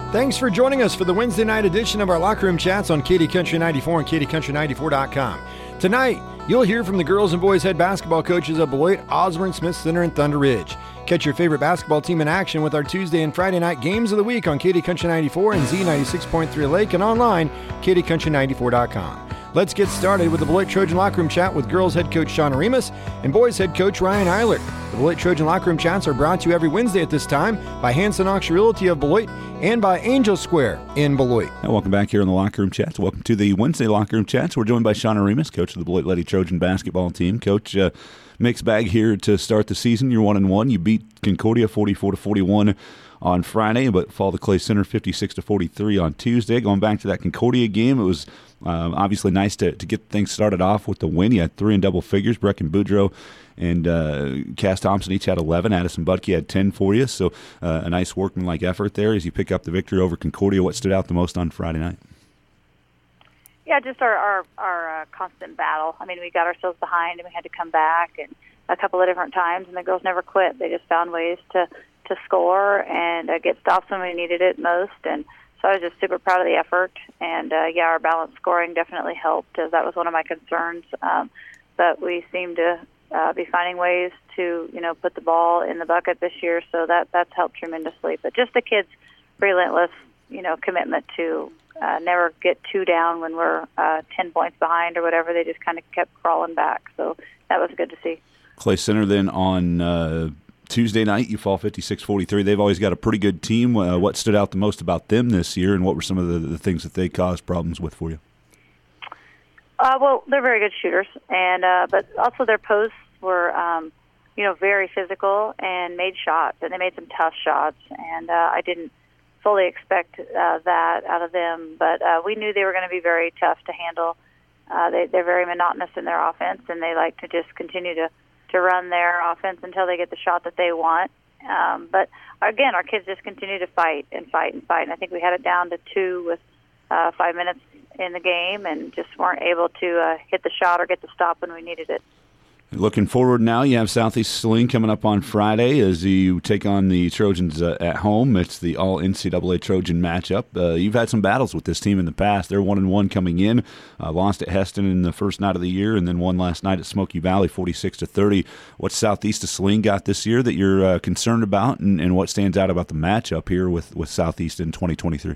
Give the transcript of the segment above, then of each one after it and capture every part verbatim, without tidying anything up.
Thanks for joining us for the Wednesday night edition of our Locker Room Chats on Katy Country ninety-four and Katy Country ninety-four dot com. Tonight, you'll hear from the girls and boys head basketball coaches of Beloit, Osborne, Smith Center, and Thunder Ridge. Catch your favorite basketball team in action with our Tuesday and Friday night games of the week on Katy Country ninety-four and Z ninety-six point three Lake and online, Katy Country ninety-four dot com. Let's get started with the Beloit Trojan Locker Room Chat with girls head coach Shauna Remus and boys head coach Ryan Eilert. The Beloit Trojan Locker Room Chats are brought to you every Wednesday at this time by Hanson Auction Realty of Beloit and by Angel Square in Beloit. And welcome back here on the Locker Room Chats. Welcome to the Wednesday Locker Room Chats. We're joined by Shauna Remus, coach of the Beloit Lady Trojan basketball team. Coach, uh, mixed bag here to start the season. You're one and one. You beat Concordia forty-four to forty-one on Friday, but fall to Clay Center fifty-six to forty-three on Tuesday. Going back to that Concordia game, it was um, obviously nice to, to get things started off with the win. You had three in double figures. Brecken Boudreaux and uh, Cass Thompson each had eleven. Addison Butke had ten for you. So uh, a nice workmanlike effort there as you pick up the victory over Concordia. What stood out the most on Friday night? Yeah, just our our, our uh, constant battle. I mean, we got ourselves behind and we had to come back and a couple of different times, and the girls never quit. They just found ways to, to score and uh, get stops when we needed it most. And so I was just super proud of the effort. And, uh, yeah, our balanced scoring definitely helped, as that was one of my concerns. Um, but we seem to uh, be finding ways to, you know, put the ball in the bucket this year, so that that's helped tremendously. But just the kids' relentless, you know, commitment to uh, never get too down when we're uh, ten points behind or whatever. They just kind of kept crawling back. So that was good to see. Clay Center then on uh, Tuesday night, you fall fifty-six forty-three. They've always got a pretty good team. Uh, what stood out the most about them this year, and what were some of the, the things that they caused problems with for you? Uh, well, they're very good shooters, and uh, but also their posts were, um, you know, very physical and made shots, and they made some tough shots, and uh, I didn't fully expect uh, that out of them, but uh, we knew they were going to be very tough to handle. Uh, they, they're very monotonous in their offense, and they like to just continue to to run their offense until they get the shot that they want. Um, but, again, our kids just continue to fight and fight and fight. And I think we had it down to two with uh, five minutes in the game and just weren't able to uh, hit the shot or get the stop when we needed it. Looking forward now, you have Southeast Saline coming up on Friday as you take on the Trojans uh, at home. It's the all-N C double A Trojan matchup. Uh, you've had some battles with this team in the past. They're one and one coming in. Uh, lost at Heston in the first night of the year, and then won last night at Smoky Valley, forty-six to thirty. What's Southeast of Saline got this year that you're uh, concerned about, and, and what stands out about the matchup here with, with Southeast in twenty twenty-three?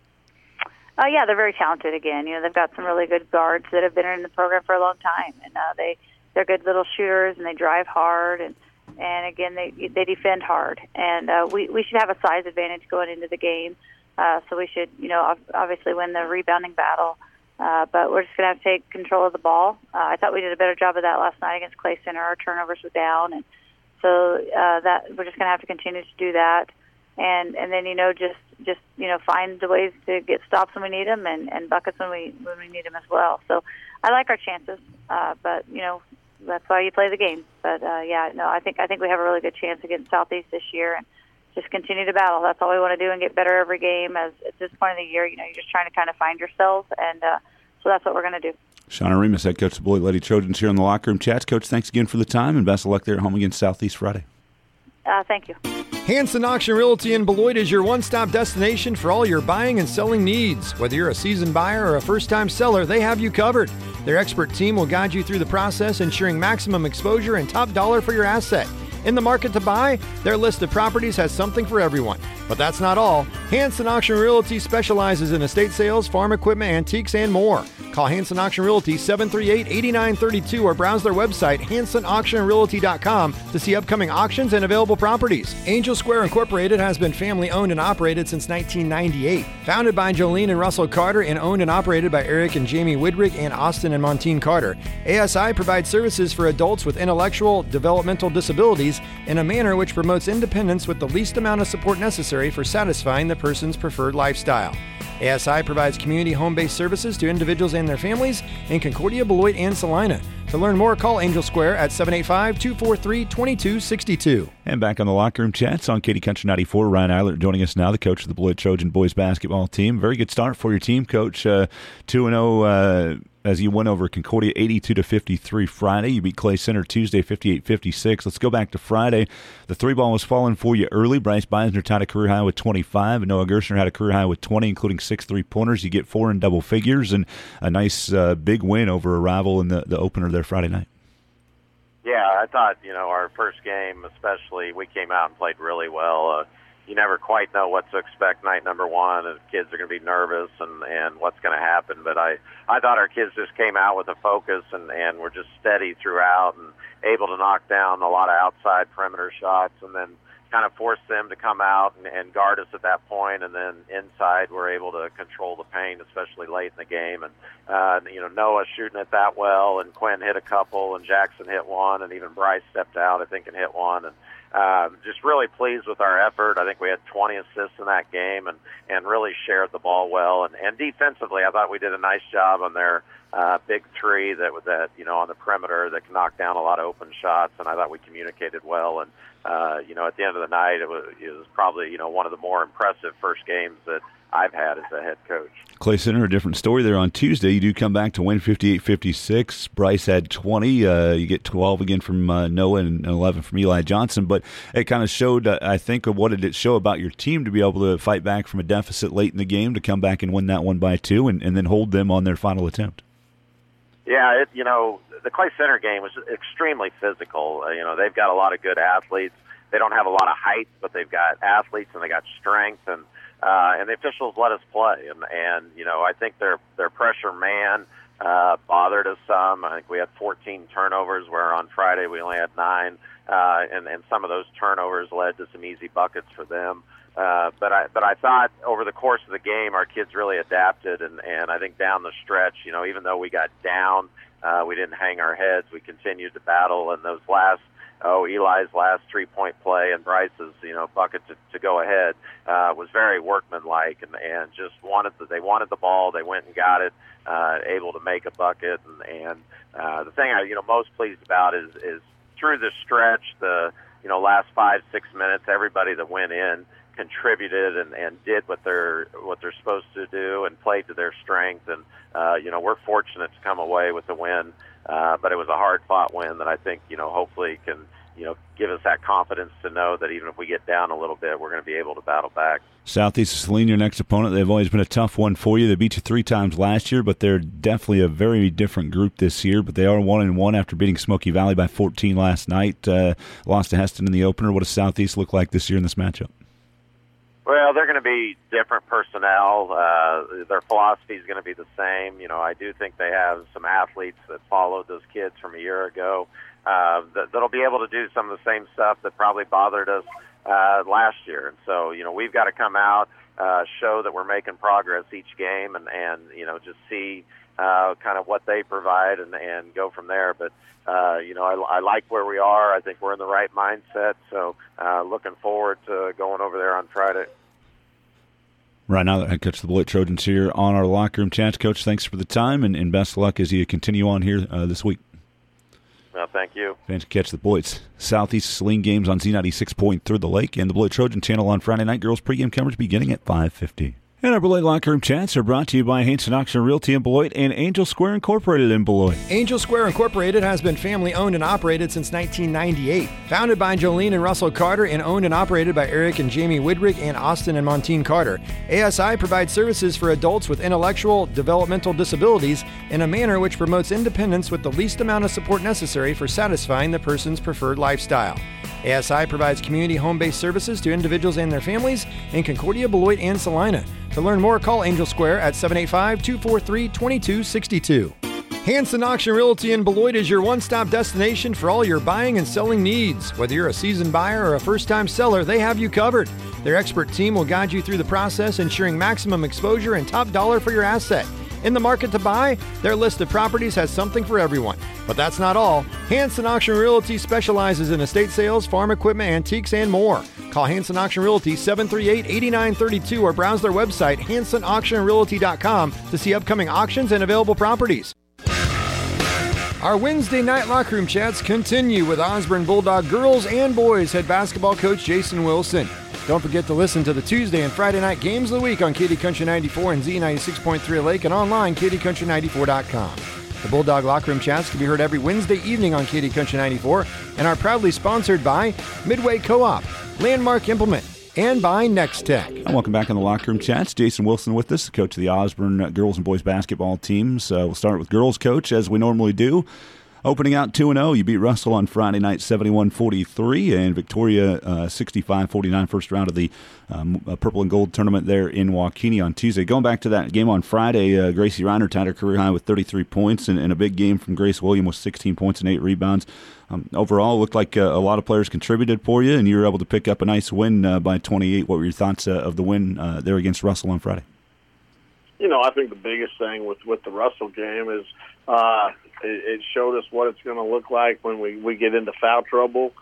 Uh, yeah, they're very talented again. You know, they've got some really good guards that have been in the program for a long time, and uh, they. They're good little shooters, and they drive hard, and and again they they defend hard. And uh, we we should have a size advantage going into the game, uh, so we should you know obviously win the rebounding battle. Uh, but we're just going to have to take control of the ball. Uh, I thought we did a better job of that last night against Clay Center. Our turnovers were down, and so uh, that we're just going to have to continue to do that. And and then you know just just you know find the ways to get stops when we need them, and, and buckets when we when we need them as well. So I like our chances, uh, but you know. That's why you play the game. But uh, yeah, no, I think I think we have a really good chance against Southeast this year, and just continue to battle. That's all we want to do, and get better every game. As at this point of the year, you know, you're just trying to kind of find yourself, and uh, so that's what we're going to do. Shauna Remus, head coach of the Beloit Lady Trojans, here on the Locker Room Chats. Coach, thanks again for the time, and best of luck there at home against Southeast Friday. Uh, thank you. Hanson Auction Realty in Beloit is your one-stop destination for all your buying and selling needs. Whether you're a seasoned buyer or a first-time seller, they have you covered. Their expert team will guide you through the process, ensuring maximum exposure and top dollar for your asset. In the market to buy, their list of properties has something for everyone. But that's not all. Hanson Auction Realty specializes in estate sales, farm equipment, antiques, and more. Call Hanson Auction Realty seven three eight, eight nine three two or browse their website hanson auction realty dot com to see upcoming auctions and available properties. Angel Square Incorporated has been family owned and operated since nineteen ninety-eight. Founded by Jolene and Russell Carter and owned and operated by Eric and Jamie Widrig and Austin and Montine Carter, A S I provides services for adults with intellectual developmental disabilities in a manner which promotes independence with the least amount of support necessary for satisfying the person's preferred lifestyle. A S I provides community home-based services to individuals and their families in Concordia, Beloit, and Salina. To learn more, call Angel Square at seven eight five, two four three, two two six two. And back on the Locker Room Chats on Katy Country ninety-four, Ryan Eilert joining us now, the coach of the Beloit Trojan boys basketball team. Very good start for your team, Coach. Uh, two and oh uh, as you went over Concordia eighty-two to fifty-three Friday. You beat Clay Center Tuesday fifty-eight fifty-six. Let's go back to Friday. The three ball was falling for you early. Bryce Beisner tied a career high with twenty-five, and Noah Gershner had a career high with twenty, including six three-pointers. You get four in double figures, and a nice uh, big win over a rival in the, the opener there Friday night. Yeah, I thought, you know, our first game especially, we came out and played really well. Uh, you never quite know what to expect night number one, and kids are going to be nervous and, and what's going to happen. But I, I thought our kids just came out with a focus and, and were just steady throughout and able to knock down a lot of outside perimeter shots, and then kind of forced them to come out and, and guard us at that point, and then inside we're able to control the paint, especially late in the game. And, uh, you know, Noah shooting it that well, and Quinn hit a couple, and Jackson hit one, and even Bryce stepped out, I think, and hit one. And uh, just really pleased with our effort. I think we had twenty assists in that game and, and really shared the ball well. And, and defensively, I thought we did a nice job on their uh, big three that, that, you know, on the perimeter that can knock down a lot of open shots, and I thought we communicated well. And Uh, you know, at the end of the night, it was, it was probably, you know, one of the more impressive first games that I've had as a head coach. Clay Center, a different story there on Tuesday. You do come back to win fifty-eight fifty-six. Bryce had twenty. Uh, you get twelve again from uh, Noah and eleven from Eli Johnson. But it kind of showed, uh, I think, of what did it show about your team to be able to fight back from a deficit late in the game to come back and win that one by two and, and then hold them on their final attempt. Yeah, it, you know, the Clay Center game was extremely physical. Uh, you know, they've got a lot of good athletes. They don't have a lot of height, but they've got athletes and they got strength, and uh, and the officials let us play. And, and you know, I think their their pressure man uh, bothered us some. I think we had fourteen turnovers, where on Friday we only had nine, uh, and and some of those turnovers led to some easy buckets for them. Uh, but I but I thought over the course of the game, our kids really adapted, and, and I think down the stretch, you know, even though we got down, uh, we didn't hang our heads. We continued to battle, and those last, oh, Eli's last three-point play and Bryce's, you know, bucket to, to go ahead uh, was very workmanlike, and, and just wanted the, they wanted the ball. They went and got it, uh, able to make a bucket, and, and uh, the thing I you know most pleased about is is through the stretch, the you know last five six minutes, everybody that went in contributed and, and did what they're what they're supposed to do and played to their strength, and uh, you know we're fortunate to come away with the win, uh, but it was a hard fought win that I think you know hopefully can you know give us that confidence to know that even if we get down a little bit, we're going to be able to battle back. Southeast Saline, your next opponent, they've always been a tough one for you. They beat you three times last year, but they're definitely a very different group this year. But they are one and one after beating Smoky Valley by fourteen last night. Uh, lost to Heston in the opener. What does Southeast look like this year in this matchup? Well, they're going to be different personnel. Uh, their philosophy is going to be the same. You know, I do think they have some athletes that followed those kids from a year ago uh, that, that'll be able to do some of the same stuff that probably bothered us uh, last year. And so, you know, we've got to come out, uh, show that we're making progress each game, and, and you know, just see uh, kind of what they provide and, and go from there. But Uh, you know, I, I like where we are. I think we're in the right mindset. So uh, looking forward to going over there on Friday. Right now, head coach of the Beloit Trojans here on our locker room chats. Coach, thanks for the time, and, and best of luck as you continue on here uh, this week. Well, thank you. Fans can catch the Beloit's Southeast Saline games on Z ninety-six point three The Lake and the Beloit Trojan channel on Friday night. Girls pregame coverage beginning at five fifty. And our Beloit Locker Room Chats are brought to you by Hanson Auction Realty in Beloit and Angel Square Incorporated in Beloit. Angel Square Incorporated has been family-owned and operated since nineteen ninety-eight. Founded by Jolene and Russell Carter and owned and operated by Eric and Jamie Widrick and Austin and Montine Carter. A S I provides services for adults with intellectual developmental disabilities in a manner which promotes independence with the least amount of support necessary for satisfying the person's preferred lifestyle. A S I provides community home-based services to individuals and their families in Concordia, Beloit, and Salina. To learn more, call Angel Square at seven eight five, two four three, two two six two. Hanson Auction Realty in Beloit is your one-stop destination for all your buying and selling needs. Whether you're a seasoned buyer or a first-time seller, they have you covered. Their expert team will guide you through the process, ensuring maximum exposure and top dollar for your asset. In the market to buy, their list of properties has something for everyone. But that's not all. Hanson Auction Realty specializes in estate sales, farm equipment, antiques, and more. Call Hanson Auction Realty seven three eight, eight nine three two or browse their website hanson auction realty dot com to see upcoming auctions and available properties. Our Wednesday night locker room chats continue with Osborne Bulldog girls and boys head basketball coach Jason Wilson. Don't forget to listen to the Tuesday and Friday night games of the week on Katy Country ninety-four and Z ninety-six point three Lake and online, katy country ninety-four dot com. The Bulldog Locker Room Chats can be heard every Wednesday evening on Katy Country ninety-four and are proudly sponsored by Midway Co-op, Landmark Implement, and by Next Tech. And welcome back on the Locker Room Chats. Jason Wilson with us, the coach of the Osborne girls and boys basketball teams. Uh, we'll start with girls coach, as we normally do. Opening out two and oh, you beat Russell on Friday night seventy-one forty-three, and Victoria uh, sixty-five forty-nine, first round of the um, uh, Purple and Gold tournament there in Waukegan on Tuesday. Going back to that game on Friday, uh, Gracie Reiner tied her career high with thirty-three points, and, and a big game from Grace William with sixteen points and eight rebounds. Um, overall, it looked like uh, a lot of players contributed for you, and you were able to pick up a nice win uh, by twenty-eight. What were your thoughts uh, of the win uh, there against Russell on Friday? You know, I think the biggest thing with, with the Russell game is uh, it, it showed us what it's going to look like when we, we get into foul trouble.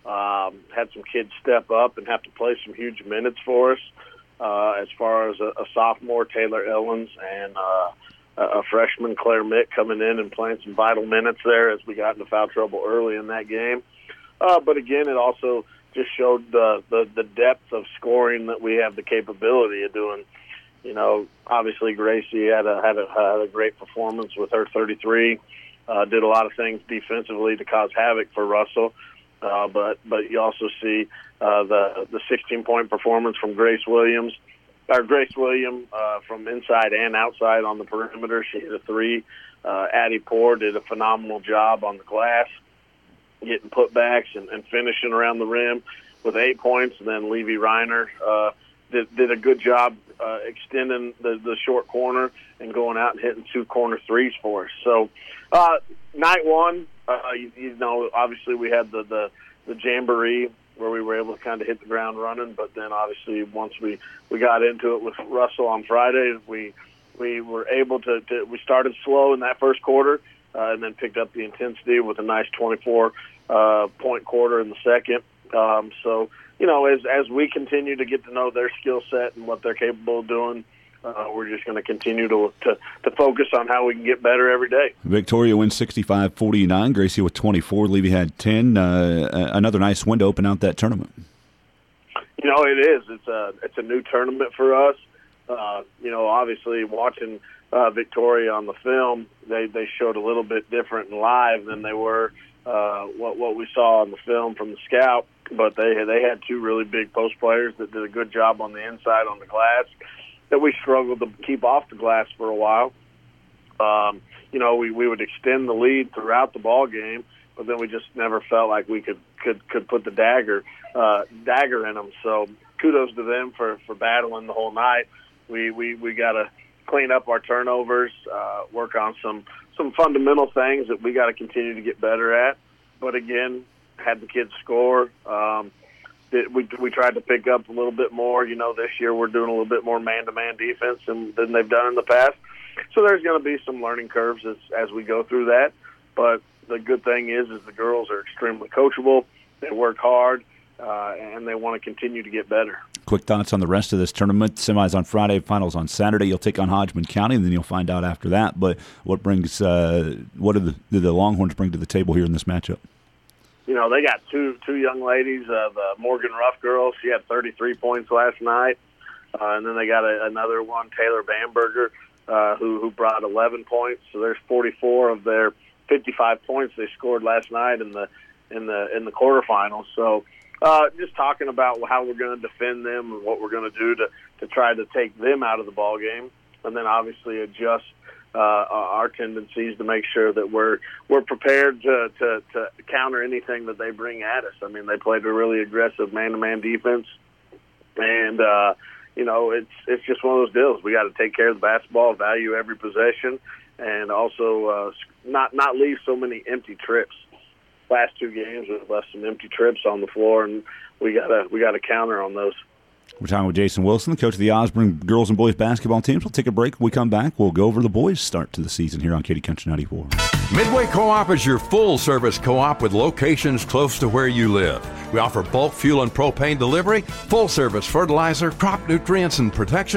Um, had some kids step up and have to play some huge minutes for us. Uh, as far as a, a sophomore, Taylor Ellens, and uh, a freshman, Claire Mick, coming in and playing some vital minutes there as we got into foul trouble early in that game. Uh, but again, it also just showed the, the, the depth of scoring that we have the capability of doing. You know, obviously Gracie had a had a, had a great performance with her thirty-three. Uh, did a lot of things defensively to cause havoc for Russell. Uh, but but you also see uh, the the sixteen-point performance from Grace Williams. Or Grace Williams uh, from inside and outside on the perimeter. She hit a three. Uh, Addie Poore did a phenomenal job on the glass, getting putbacks and, and finishing around the rim with eight points. And then Levy Reiner uh, did, did a good job uh, extending the, the short corner and going out and hitting two corner threes for us. So uh, night one, uh, you, you know, obviously we had the, the, the jamboree where we were able to kind of hit the ground running. But then obviously once we, we got into it with Russell on Friday, we we were able to, to we started slow in that first quarter uh, and then picked up the intensity with a nice twenty-four uh, point quarter in the second. Um, so, you know, as as we continue to get to know their skill set and what they're capable of doing, Uh, we're just going to continue to, to to focus on how we can get better every day. Victoria wins sixty-five forty-nine. Gracie with twenty-four. Levy had ten. Uh, another nice win to open out that tournament. You know, it is. It's a it's a new tournament for us. Uh, you know, obviously watching uh, Victoria on the film, they, they showed a little bit different in live than they were uh, what what we saw on the film from the scout. But they they had two really big post players that did a good job on the inside on the glass that we struggled to keep off the glass for a while. Um, you know, we, we would extend the lead throughout the ball game, but then we just never felt like we could could, could put the dagger uh, dagger in them. So kudos to them for, for battling the whole night. We we, we got to clean up our turnovers, uh, work on some, some fundamental things that we got to continue to get better at. But again, had the kids score. Um, We we tried to pick up a little bit more. You know, this year we're doing a little bit more man-to-man defense than, than they've done in the past. So there's going to be some learning curves as, as we go through that. But the good thing is, is the girls are extremely coachable. They work hard, uh, and they want to continue to get better. Quick thoughts on the rest of this tournament. Semis on Friday, finals on Saturday. You'll take on Hodgman County, and then you'll find out after that. But what brings uh, what do the, do the Longhorns bring to the table here in this matchup? You know, they got two two young ladies, uh, the Morgan Ruff girl. She had thirty-three points last night. Uh, and then they got a, another one, Taylor Bamberger, uh, who, who brought eleven points. So there's forty-four of their fifty-five points they scored last night in the in the in the quarterfinals. So uh, just talking about how we're going to defend them and what we're going to do to, to try to take them out of the ball game, and then obviously adjust Uh, our tendencies to make sure that we're we're prepared to, to, to counter anything that they bring at us. I mean, they played a really aggressive man-to-man defense, and uh, you know, it's it's just one of those deals. We got to take care of the basketball, value every possession, and also uh, not not leave so many empty trips. Last two games, we've left some empty trips on the floor, and we gotta we gotta counter on those. We're talking with Jason Wilson, the coach of the Osborne girls and boys basketball teams. We'll take a break. When we come back, we'll go over the boys' start to the season here on Katy Country ninety-four. Midway Co-op is your full-service co-op with locations close to where you live. We offer bulk fuel and propane delivery, full-service fertilizer, crop nutrients and protection,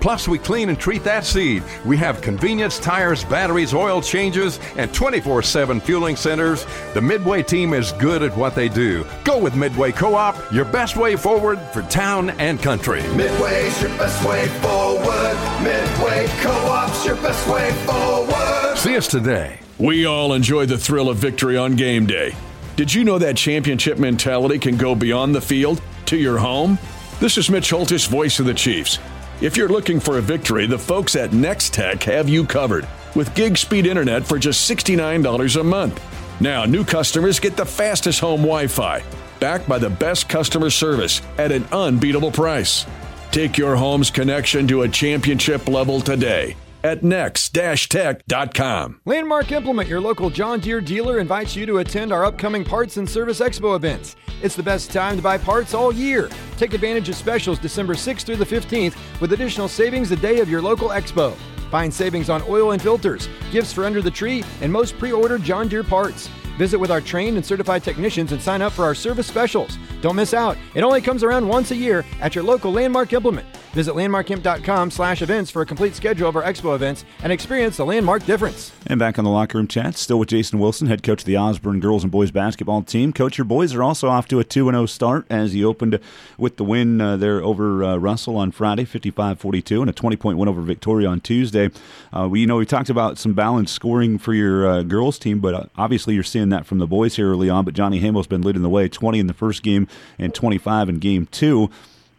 Plus, we clean and treat that seed. We have convenience, tires, batteries, oil changes, and twenty-four seven fueling centers. The Midway team is good at what they do. Go with Midway Co-op, your best way forward for town and country. Midway's your best way forward. Midway Co-op's your best way forward. See us today. We all enjoy the thrill of victory on game day. Did you know that championship mentality can go beyond the field to your home? This is Mitch Holtis, voice of the Chiefs. If you're looking for a victory, the folks at Next Tech have you covered with gig speed internet for just sixty-nine dollars a month. Now, new customers get the fastest home Wi-Fi, backed by the best customer service at an unbeatable price. Take your home's connection to a championship level today at next dash tech dot com. Landmark Implement, your local John Deere dealer, invites you to attend our upcoming Parts and Service Expo events. It's the best time to buy parts all year. Take advantage of specials December sixth through the fifteenth with additional savings the day of your local expo. Find savings on oil and filters, gifts for under the tree, and most pre-ordered John Deere parts. Visit with our trained and certified technicians and sign up for our service specials. Don't miss out. It only comes around once a year at your local Landmark Implement. Visit landmark imp dot com slash events for a complete schedule of our expo events and experience the Landmark difference. And back on the locker room chat, still with Jason Wilson, head coach of the Osborne girls and boys basketball team. Coach, your boys are also off to a two and oh start as you opened with the win uh, there over uh, Russell on Friday, fifty-five forty-two, and a twenty-point win over Victoria on Tuesday. Uh, we, you know, we talked about some balanced scoring for your uh, girls team, but uh, obviously you're seeing that from the boys here early on. But Johnny Hamel's been leading the way, twenty in the first game and twenty-five in game two.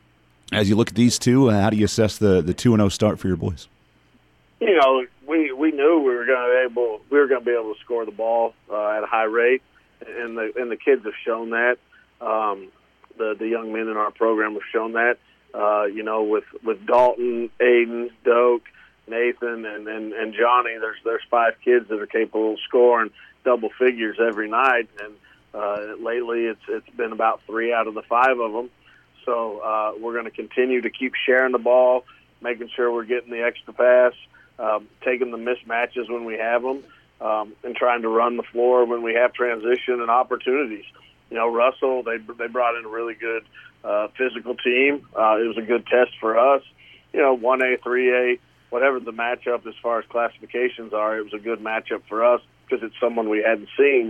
As you look at these two, uh, how do you assess the the two and oh start for your boys? You know, we we knew we were going to able we were going to be able to score the ball uh, at a high rate, and the and the kids have shown that. Um, the the young men in our program have shown that. Uh, you know, with, with Dalton, Aiden, Doak, Nathan, and, and, and Johnny, there's there's five kids that are capable of scoring double figures every night, and uh, lately it's it's been about three out of the five of them. So uh, we're going to continue to keep sharing the ball, making sure we're getting the extra pass, um, taking the mismatches when we have them, um, and trying to run the floor when we have transition and opportunities. You know, Russell, they they brought in a really good uh, physical team. Uh, it was a good test for us. You know, one A, three A, whatever the matchup as far as classifications are, it was a good matchup for us because it's someone we hadn't seen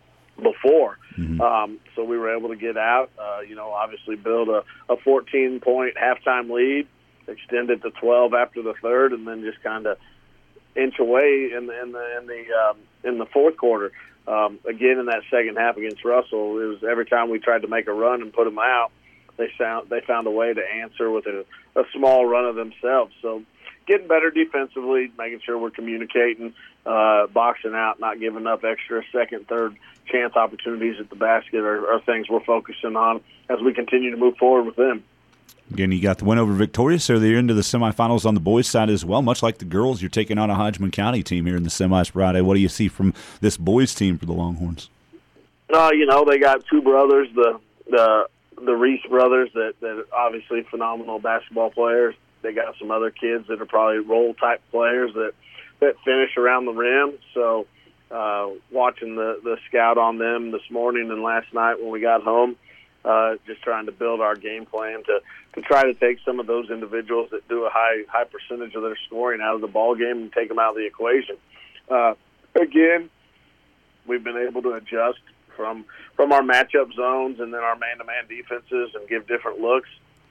before. Mm-hmm. Um, so we were able to get out, uh, you know, obviously build a, a fourteen-point halftime lead, extend it to twelve after the third, and then just kind of inch away in the in the in the, um, in the fourth quarter. Um, again, in that second half against Russell, it was every time we tried to make a run and put them out, they found they found a way to answer with a, a small run of themselves. So getting better defensively, making sure we're communicating, uh, boxing out, not giving up extra second, third chance opportunities at the basket are, are things we're focusing on as we continue to move forward with them. Again, you got the win over Victoria, so they're into the semifinals on the boys' side as well. Much like the girls, you're taking on a Hodgman County team here in the semis Friday. What do you see from this boys' team for the Longhorns? Uh, you know, they got two brothers, the the the Reese brothers, that, that are obviously phenomenal basketball players. They got some other kids that are probably role-type players that, that finish around the rim. So uh, watching the, the scout on them this morning and last night when we got home, uh, just trying to build our game plan to, to try to take some of those individuals that do a high high percentage of their scoring out of the ball game and take them out of the equation. Uh, again, we've been able to adjust from from our matchup zones and then our man-to-man defenses and give different looks,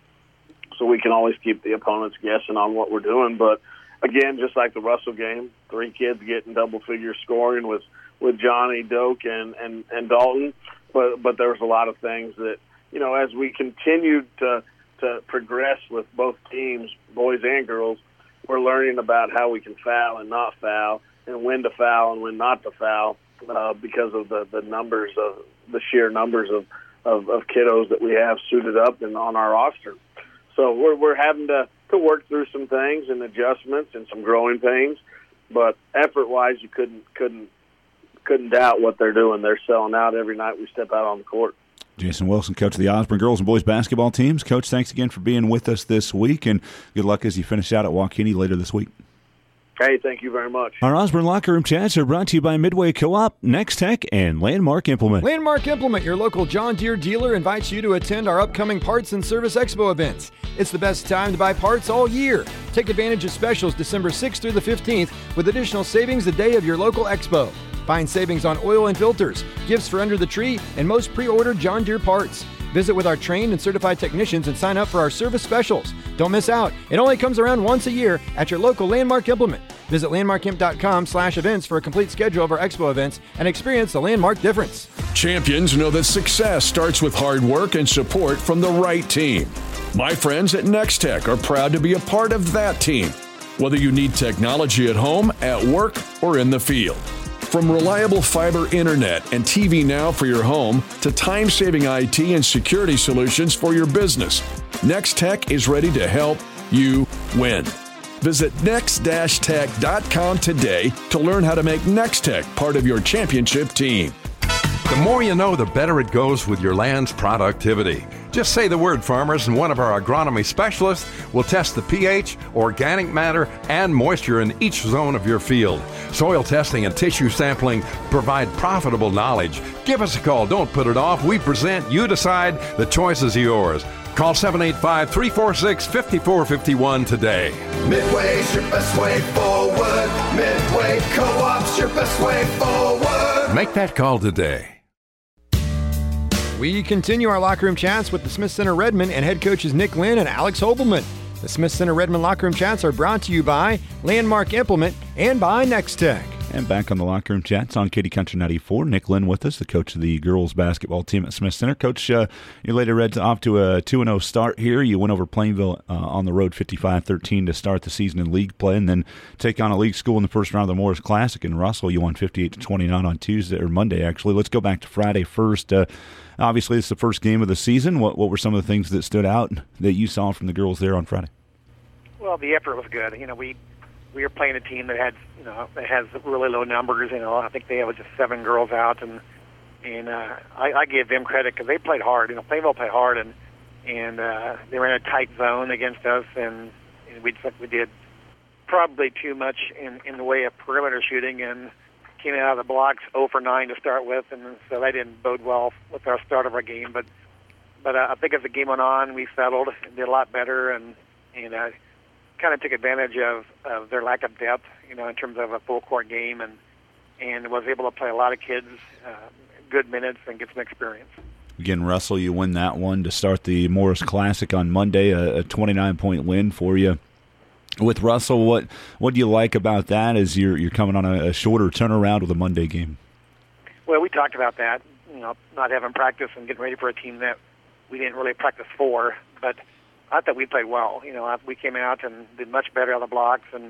so we can always keep the opponents guessing on what we're doing. But again, just like the Russell game, three kids getting double-figure scoring with, with Johnny, Doak, and, and, and Dalton. But but there was a lot of things that, you know, as we continued to to progress with both teams, boys and girls, we're learning about how we can foul and not foul, and when to foul and when not to foul, uh, because of the, the numbers of the sheer numbers of, of, of kiddos that we have suited up and on our roster. So we're we're having to, to work through some things and adjustments and some growing pains, but effort-wise, you couldn't couldn't couldn't doubt what they're doing. They're selling out every night we step out on the court. Jason Wilson, coach of the Osborne girls and boys basketball teams. Coach, thanks again for being with us this week, and good luck as you finish out at Waukegan later this week. Hey, thank you very much. Our Osborne Locker Room Chats are brought to you by Midway Co-op, Next Tech, and Landmark Implement. Landmark Implement, your local John Deere dealer, invites you to attend our upcoming Parts and Service Expo events. It's the best time to buy parts all year. Take advantage of specials December sixth through the fifteenth with additional savings the day of your local expo. Find savings on oil and filters, gifts for under the tree, and most pre-ordered John Deere parts. Visit with our trained and certified technicians and sign up for our service specials. Don't miss out. It only comes around once a year at your local Landmark Implement. Visit landmarkimp.com slash events for a complete schedule of our expo events and experience the Landmark difference. Champions know that success starts with hard work and support from the right team. My friends at Next Tech are proud to be a part of that team, whether you need technology at home, at work, or in the field. From reliable fiber internet and T V Now for your home to time-saving I T and security solutions for your business, Next Tech is ready to help you win. Visit next tech dot com today to learn how to make Next Tech part of your championship team. The more you know, the better it goes with your land's productivity. Just say the word, farmers, and one of our agronomy specialists will test the pH, organic matter, and moisture in each zone of your field. Soil testing and tissue sampling provide profitable knowledge. Give us a call. Don't put it off. We present, you decide. The choice is yours. Call seven eight five, three four six, five four five one today. Midway's your best way forward. Midway Co-op's your best way forward. Make that call today. We continue our locker room chats with the Smith Center Redmond and head coaches Nick Lynn and Alex Hobelman. The Smith Center Redmond locker room chats are brought to you by Landmark Implement and by Next Tech. And back on the locker room chats on Katy Country ninety-four, Nick Lynn with us, the coach of the girls basketball team at Smith Center. Coach, uh, your Lady Reds off to a two and oh start here. You went over Plainville uh, on the road fifty-five thirteen to start the season in league play, and then take on a league school in the first round of the Morris Classic in Russell. You won fifty-eight to twenty-nine on Tuesday, or Monday, actually. Let's go back to Friday first. Uh, obviously, it's the first game of the season. What, what were some of the things that stood out that you saw from the girls there on Friday? Well, the effort was good. You know, we we were playing a team that had, you know, that has really low numbers. You know, I think they had just seven girls out, and and uh, I, I give them credit because they played hard. You know, Plainville played hard, and and uh, they were in a tight zone against us, and, and we we did probably too much in in the way of perimeter shooting, and came out of the blocks zero for nine to start with, and so that didn't bode well with our start of our game. But but uh, I think as the game went on, we settled and did a lot better, and and. Uh, kind of took advantage of, of their lack of depth, you know, in terms of a full court game, and and was able to play a lot of kids uh, good minutes and get some experience. Again, Russell, you win that one to start the Morris Classic on Monday, a, a twenty-nine point win for you. With Russell, what what do you like about that as you're you're coming on a, a shorter turnaround with a Monday game? Well, we talked about that, you know, not having practice and getting ready for a team that we didn't really practice for, but I thought we played well. You know, we came out and did much better on the blocks, and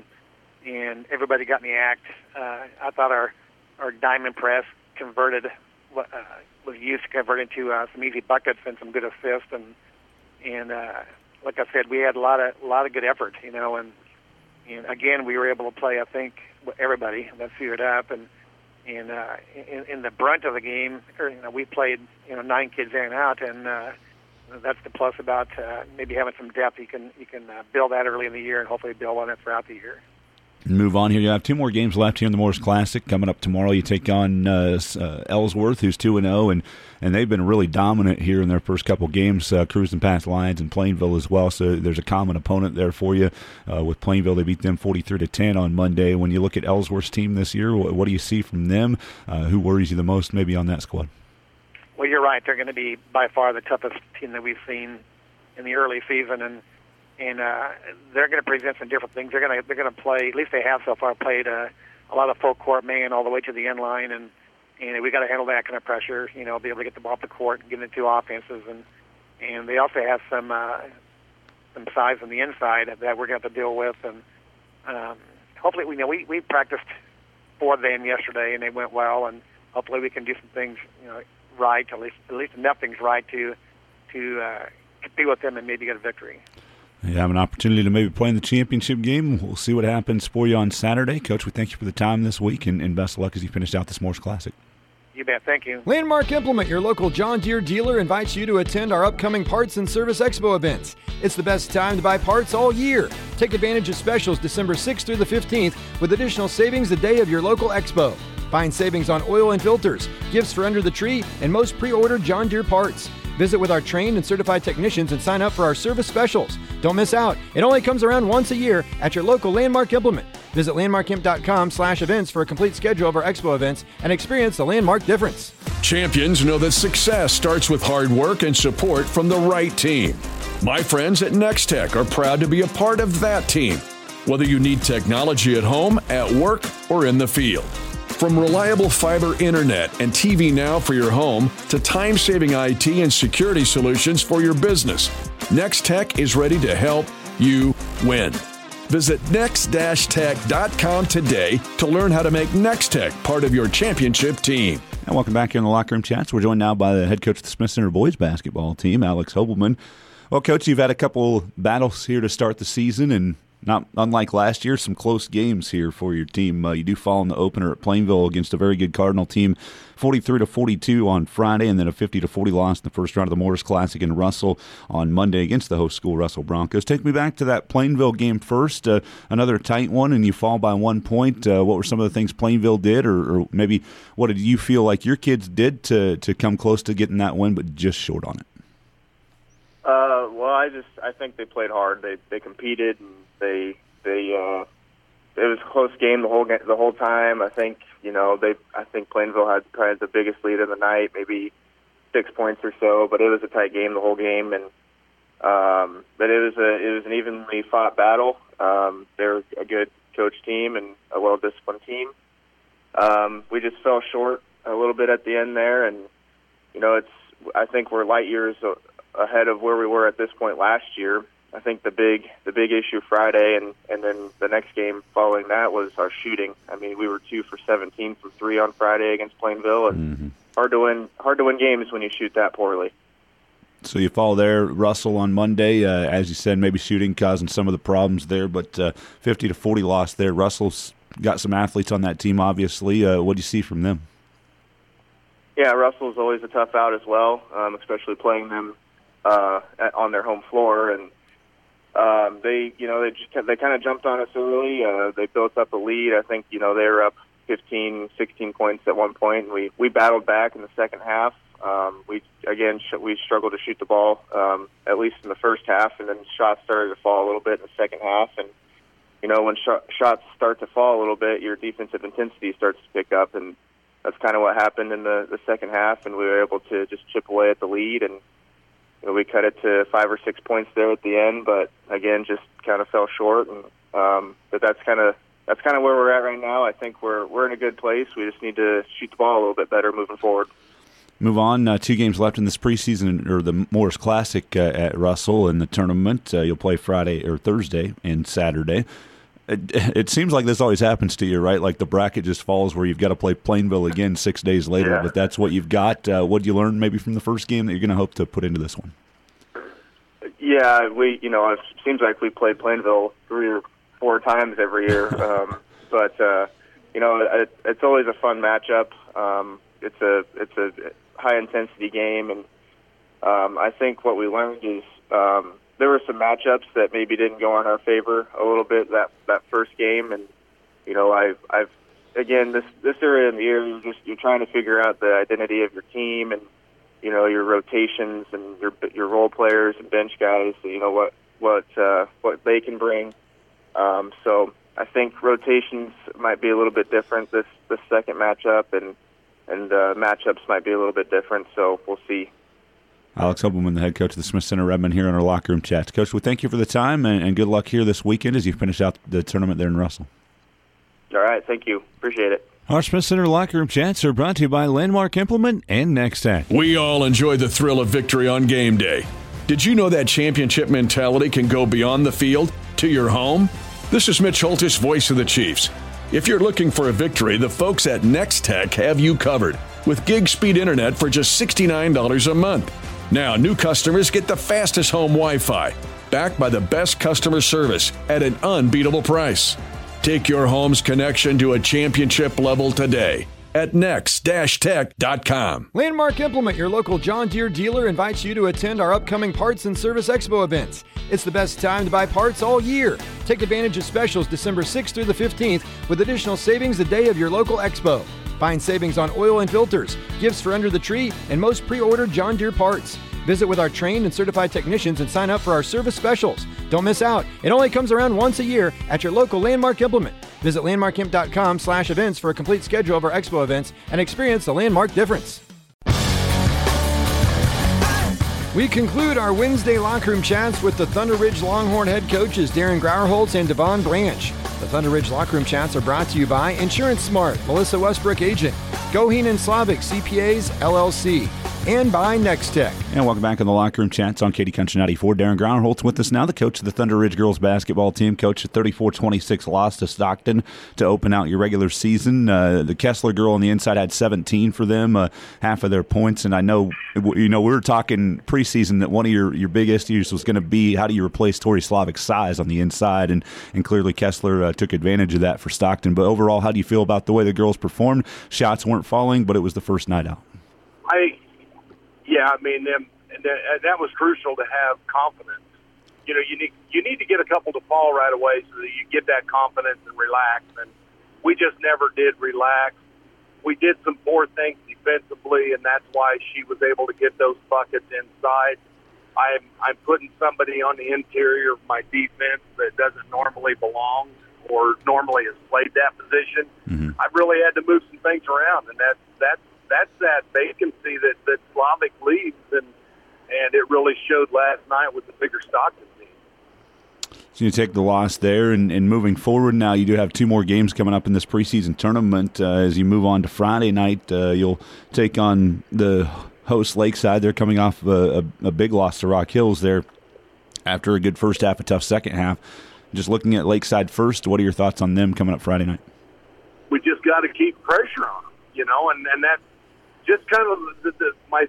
and everybody got in the act. Uh, I thought our our diamond press converted, uh, was used to convert into uh, some easy buckets and some good assists, and and uh, like I said, we had a lot of a lot of good effort. You know, and and again, we were able to play, I think, everybody that suited up, and and uh, in, in the brunt of the game, or, you know, we played, you know, nine kids in and out, and uh, that's the plus about uh, maybe having some depth. You can you can uh, build that early in the year and hopefully build on it throughout the year. Move on here. You have two more games left here in the Morris Classic. Coming up tomorrow, you take on uh, uh, Ellsworth, who's two and oh, and and they've been really dominant here in their first couple games, uh, cruising past Lions and Plainville as well. So there's a common opponent there for you. Uh, with Plainville, they beat them forty-three to ten on Monday. When you look at Ellsworth's team this year, what, what do you see from them? Uh, who worries you the most maybe on that squad? Well, you're right. They're going to be by far the toughest team that we've seen in the early season, and and uh, they're going to present some different things. They're going to they're going to play. At least they have so far played uh, a lot of full court man all the way to the end line, and and we got to handle that kind of pressure. You know, be able to get the ball off the court and get into offenses, and and they also have some uh, some size on the inside that we're going to have to deal with, and um, hopefully we you know we we practiced for them yesterday and they went well, and hopefully we can do some things, you know, right, at least at least enough things right to to uh, compete with them and maybe get a victory. You have an opportunity to maybe play in the championship game. We'll see what happens for you on Saturday. Coach, we thank you for the time this week, and, and best of luck as you finish out this Morris Classic. You bet. Thank you. Landmark Implement, your local John Deere dealer, invites you to attend our upcoming Parts and Service Expo events. It's the best time to buy parts all year. Take advantage of specials December sixth through the fifteenth with additional savings the day of your local expo. Find savings on oil and filters, gifts for under the tree, and most pre-ordered John Deere parts. Visit with our trained and certified technicians and sign up for our service specials. Don't miss out. It only comes around once a year at your local Landmark Implement. Visit landmarkimp.com slash events for a complete schedule of our expo events and experience the Landmark difference. Champions know that success starts with hard work and support from the right team. My friends at Nextech are proud to be a part of that team, whether you need technology at home, at work, or in the field. From reliable fiber internet and T V Now for your home to time-saving I T and security solutions for your business, Nextech is ready to help you win. Visit next dash tech dot com today to learn how to make Nextech part of your championship team. And welcome back here in the Locker Room Chats. We're joined now by the head coach of the Smith Center boys basketball team, Alex Hobelman. Well, Coach, you've had a couple battles here to start the season, and not unlike last year, some close games here for your team. Uh, you do fall in the opener at Plainville against a very good Cardinal team, forty-three to forty-two on Friday, and then a fifty to forty loss in the first round of the Morris Classic in Russell on Monday against the host school, Russell Broncos. Take me back to that Plainville game first, uh, another tight one, and you fall by one point. Uh, what were some of the things Plainville did, or, or maybe what did you feel like your kids did to, to come close to getting that win, but just short on it? Uh, well, I just I think they played hard. They they competed, and they they uh, it was a close game the whole the whole time. I think you know they I think Plainville had probably the biggest lead of the night, maybe six points or so. But it was a tight game the whole game, and um, but it was a it was an evenly fought battle. Um, they're a good coach team and a well disciplined team. Um, we just fell short a little bit at the end there, and you know it's I think we're light years ahead of where we were at this point last year. I think the big the big issue Friday and, and then the next game following that was our shooting. I mean, we were two for seventeen from three on Friday against Plainville, and mm-hmm. hard to win hard to win games when you shoot that poorly. So you fall there, Russell, on Monday. Uh, as you said, maybe shooting causing some of the problems there, but uh, fifty to forty loss there. Russell's got some athletes on that team, obviously. Uh, what do you see from them? Yeah, Russell's always a tough out as well, um, especially playing them Uh, on their home floor, and um, they, you know, they just they kind of jumped on us early. Uh, they built up a lead. I think, you know, they were up fifteen, sixteen points at one point, and we we battled back in the second half. Um, we again sh- we struggled to shoot the ball um, at least in the first half, and then shots started to fall a little bit in the second half. And you know, when sh- shots start to fall a little bit, your defensive intensity starts to pick up, and that's kind of what happened in the, the second half. And we were able to just chip away at the lead, and we cut it to five or six points there at the end, but again, just kind of fell short. And um, but that's kind of that's kind of where we're at right now. I think we're we're in a good place. We just need to shoot the ball a little bit better moving forward. Move on. Uh, two games left in this preseason, or the Morris Classic uh, at Russell in the tournament. Uh, you'll play Friday or Thursday and Saturday. It, it seems like this always happens to you, right? Like the bracket just falls where you've got to play Plainville again six days later, yeah. But that's what you've got. Uh, what did you learn maybe from the first game that you're going to hope to put into this one? Yeah, we you know it seems like we played Plainville three or four times every year, um, but uh, you know it, it's always a fun matchup. Um, it's a it's a high intensity game, and um, I think what we learned is. Um, There were some matchups that maybe didn't go in our favor a little bit that that first game, and you know, I've I've again this this area in the year you're just you're trying to figure out the identity of your team and you know your rotations and your your role players and bench guys. You know what what uh, what they can bring. Um, so I think rotations might be a little bit different this this second matchup, and and uh, matchups might be a little bit different. So we'll see. Alex Hobelman, the head coach of the Smith Center Redmond, here on our Locker Room Chats. Coach, we thank you for the time, and, and good luck here this weekend as you finish out the tournament there in Russell. All right, thank you. Appreciate it. Our Smith Center Locker Room Chats are brought to you by Landmark Implement and Nextech. We all enjoy the thrill of victory on game day. Did you know that championship mentality can go beyond the field to your home? This is Mitch Holtis, voice of the Chiefs. If you're looking for a victory, the folks at Nextech have you covered with gig speed internet for just sixty-nine dollars a month. Now, new customers get the fastest home Wi-Fi, backed by the best customer service at an unbeatable price. Take your home's connection to a championship level today. at next dash tech dot com. Landmark Implement, your local John Deere dealer, invites you to attend our upcoming Parts and Service Expo events. It's the best time to buy parts all year. Take advantage of specials December sixth through the fifteenth with additional savings the day of your local expo. Find savings on oil and filters, gifts for under the tree, and most pre-ordered John Deere parts. Visit with our trained and certified technicians and sign up for our service specials. Don't miss out. It only comes around once a year at your local Landmark Implement. Visit landmark imp dot com slash events for a complete schedule of our expo events and experience the Landmark difference. We conclude our Wednesday locker room chats with the Thunder Ridge Longhorn head coaches Darren Grauerholtz and Devon Branch. The Thunder Ridge locker room chats are brought to you by Insurance Smart, Melissa Westbrook agent, Goheen and Slavic C P As L L C, and by Next Tech. And welcome back on the locker room chats on Katy Country ninety-four. Darren Grauerholtz with us now, the coach of the Thunder Ridge girls basketball team. Coach, a thirty-four twenty-six loss to Stockton to open out your regular season. Uh, the Kessler girl on the inside had seventeen for them, uh, half of their points. And I know, you know, we were talking preseason that one of your, your big issues was going to be how do you replace Tori Slavic's size on the inside, and, and clearly Kessler uh, took advantage of that for Stockton. But overall, how do you feel about the way the girls performed? Shots weren't falling, but it was the first night out. I, yeah, I mean, them, and that, that was crucial to have confidence. You know, you need you need to get a couple to fall right away so that you get that confidence and relax. And we just never did relax. We did some poor things defensively, and that's why she was able to get those buckets inside. I'm I'm putting somebody on the interior of my defense that doesn't normally belong or normally has played that position. Mm-hmm. I've really had to move some things around, and that's that's that's that vacancy that that Slavic leaves, and and it really showed last night with the bigger Stockton team. So you take the loss there, and, and moving forward now, you do have two more games coming up in this preseason tournament. Uh, as you move on to Friday night, uh, you'll take on the host Lakeside. They're coming off a, a, a big loss to Rock Hills there after a good first half, a tough second half. Just looking at Lakeside first, what are your thoughts on them coming up Friday night? We just got to keep pressure on them, you know, and, and that's just kind of the, the, my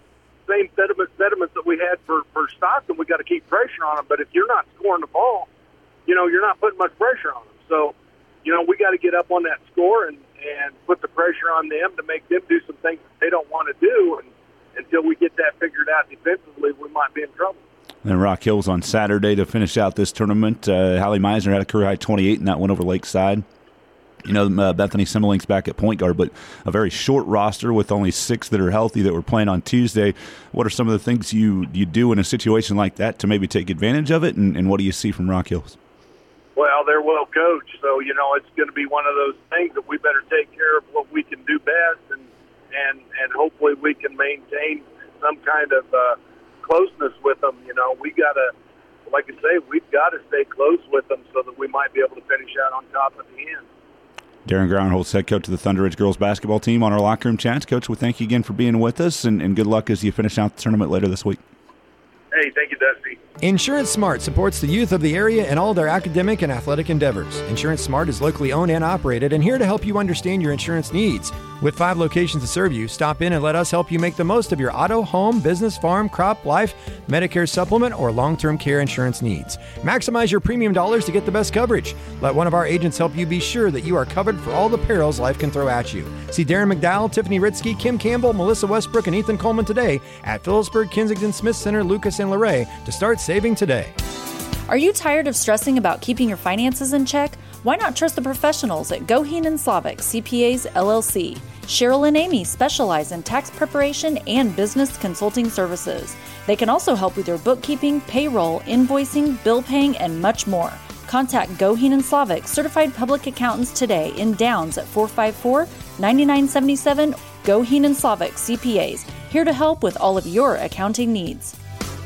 same sediment, sediments that we had for, for Stockton. We got to keep pressure on them, but if you're not scoring the ball, you know, you're not putting much pressure on them. So, you know, we got to get up on that score and, and put the pressure on them to make them do some things that they don't want to do, and until we get that figured out defensively, we might be in trouble. And Rock Hills on Saturday to finish out this tournament. Uh, Hallie Meisner had a career high twenty-eight in that one over Lakeside. You know, uh, Bethany Simmelink's back at point guard, but a very short roster with only six that are healthy that were playing on Tuesday. What are some of the things you, you do in a situation like that to maybe take advantage of it, and, and what do you see from Rock Hills? Well, they're well coached, so, you know, it's going to be one of those things that we better take care of what we can do best, and and, and hopefully we can maintain some kind of uh, closeness with them. You know, we got to, like I say, we've got to stay close with them so that we might be able to finish out on top at the end. Darren Grauerholtz, head coach of the Thunder Ridge girls basketball team, on our locker room chats. Coach, we thank you again for being with us, and, and good luck as you finish out the tournament later this week. Hey, thank you, Dusty. Insurance Smart supports the youth of the area in all their academic and athletic endeavors. Insurance Smart is locally owned and operated and here to help you understand your insurance needs. With five locations to serve you, stop in and let us help you make the most of your auto, home, business, farm, crop, life, Medicare supplement, or long-term care insurance needs. Maximize your premium dollars to get the best coverage. Let one of our agents help you be sure that you are covered for all the perils life can throw at you. See Darren McDowell, Tiffany Ritzky, Kim Campbell, Melissa Westbrook, and Ethan Coleman today at Phillipsburg, Kensington, Smith Center, Lucas, and Luray to start saving today. Are you tired of stressing about keeping your finances in check? Why not trust the professionals at Goheen and Slavic C P As L L C? Cheryl and Amy specialize in tax preparation and business consulting services. They can also help with your bookkeeping, payroll, invoicing, bill paying, and much more. Contact Goheen and Slavic certified public accountants today in Downs at four five four, nine nine seven seven. Goheen and Slavic C P As, here to help with all of your accounting needs.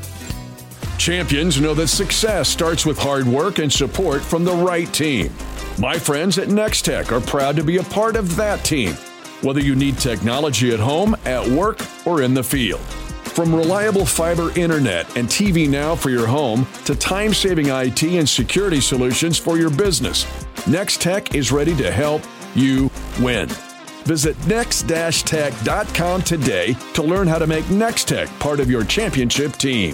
Champions know that success starts with hard work and support from the right team. My friends at Next Tech are proud to be a part of that team. Whether you need technology at home, at work, or in the field. From reliable fiber internet and T V Now for your home to time-saving I T and security solutions for your business, Next Tech is ready to help you win. Visit next tech dot com today to learn how to make Next Tech part of your championship team.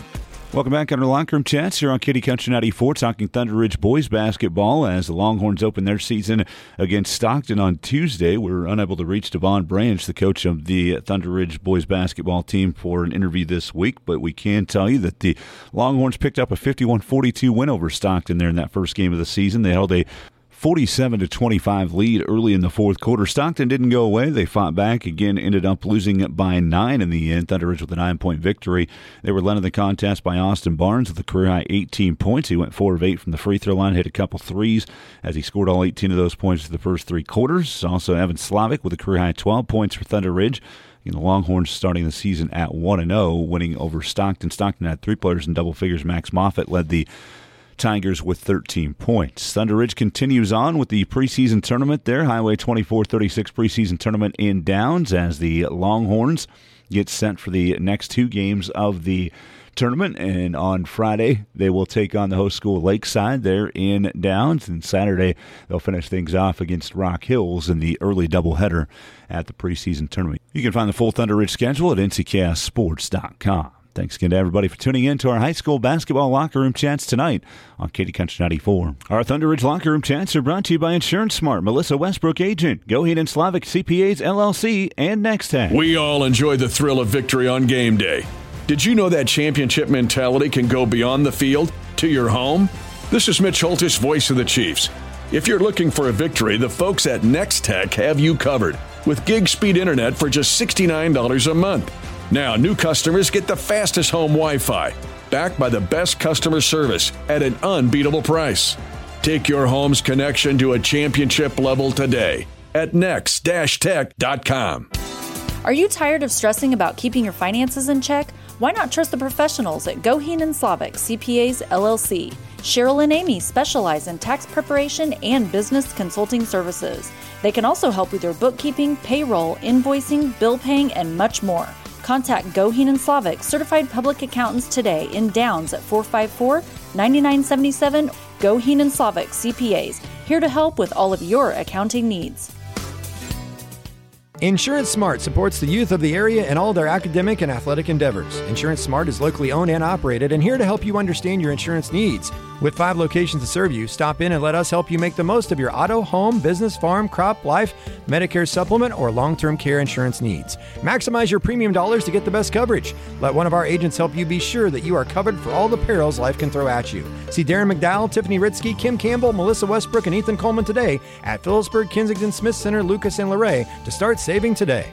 Welcome back on our Locker Room Chats here on Kitty Country ninety-four, talking Thunder Ridge boys basketball as the Longhorns open their season against Stockton on Tuesday. We're unable to reach Devon Branch, the coach of the Thunder Ridge boys basketball team, for an interview this week, but we can tell you that the Longhorns picked up a fifty-one forty-two win over Stockton there in that first game of the season. They held a forty-seven to twenty-five lead early in the fourth quarter. Stockton didn't go away. They fought back. Again, ended up losing by nine in the end. Thunder Ridge with a nine-point victory. They were led in the contest by Austin Barnes with a career-high eighteen points. He went four of eight from the free throw line, hit a couple threes as he scored all eighteen of those points in the first three quarters. Also, Evan Slavic with a career-high twelve points for Thunder Ridge. The Longhorns starting the season at one and oh, winning over Stockton. Stockton had three players in double figures. Max Moffitt led the Tigers with thirteen points. Thunder Ridge continues on with the preseason tournament there. Highway twenty-four thirty-six preseason tournament in Downs as the Longhorns get set for the next two games of the tournament. And on Friday, they will take on the host school Lakeside there in Downs. And Saturday, they'll finish things off against Rock Hills in the early doubleheader at the preseason tournament. You can find the full Thunder Ridge schedule at N C K S sports dot com. Thanks again to everybody for tuning in to our high school basketball locker room chats tonight on Katy Country ninety-four. Our Thunder Ridge locker room chats are brought to you by Insurance Smart, Melissa Westbrook agent, Goheen and Slavic C P As L L C, and NextTech. We all enjoy the thrill of victory on game day. Did you know that championship mentality can go beyond the field to your home? This is Mitch Holtis, voice of the Chiefs. If you're looking for a victory, the folks at NextTech have you covered with gig speed internet for just sixty-nine dollars a month. Now, new customers get the fastest home Wi-Fi, backed by the best customer service at an unbeatable price. Take your home's connection to a championship level today at next dash tech dot com. Are you tired of stressing about keeping your finances in check? Why not trust the professionals at Goheen and Slavic C P As L L C? Cheryl and Amy specialize in tax preparation and business consulting services. They can also help with your bookkeeping, payroll, invoicing, bill paying, and much more. Contact Goheen and Slavic, certified public accountants today in Downs at four five four, nine nine seven seven. Goheen and Slavic C P As, here to help with all of your accounting needs. Insurance Smart supports the youth of the area and all their academic and athletic endeavors. Insurance Smart is locally owned and operated and here to help you understand your insurance needs. With five locations to serve you, stop in and let us help you make the most of your auto, home, business, farm, crop, life, Medicare supplement, or long-term care insurance needs. Maximize your premium dollars to get the best coverage. Let one of our agents help you be sure that you are covered for all the perils life can throw at you. See Darren McDowell, Tiffany Ritzky, Kim Campbell, Melissa Westbrook, and Ethan Coleman today at Phillipsburg, Kensington, Smith Center, Lucas, and Luray to start saving today.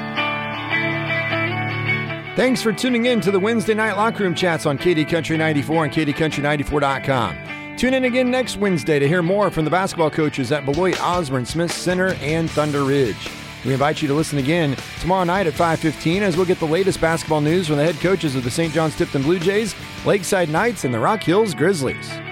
Thanks for tuning in to the Wednesday Night Locker Room Chats on Katy Country ninety-four and Katy Country ninety-four dot com. Tune in again next Wednesday to hear more from the basketball coaches at Beloit, Osborne, Smith Center, and Thunder Ridge. We invite you to listen again tomorrow night at five fifteen as we'll get the latest basketball news from the head coaches of the Saint John's Tipton Blue Jays, Lakeside Knights, and the Rock Hills Grizzlies.